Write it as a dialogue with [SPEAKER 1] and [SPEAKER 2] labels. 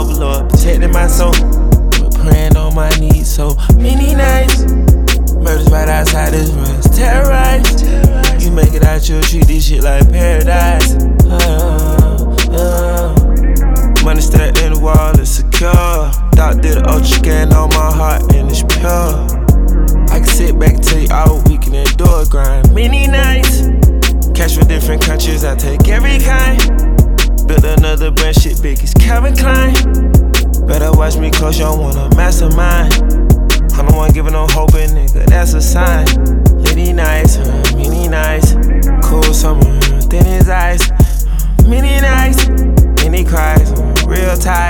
[SPEAKER 1] overlord, protecting my soul. But praying on my knees so many nights. Murders right outside this runs, terrorized. You make it out, you'll treat this shit like paradise. Money stacked in the wall, it's secure. Doc did an ultra scan on my heart and it's pure. I can sit back and tell you all we can endure grind. Many nights, cash for different countries, I take every kind. Built another brand, shit big as Calvin Klein. Better watch me close, you don't want a mastermind. I'm the one giving no hope, nigga, that's a sign. Lady nice, many nights. Cool summer, thin as ice. Many nights, many cries, real tight.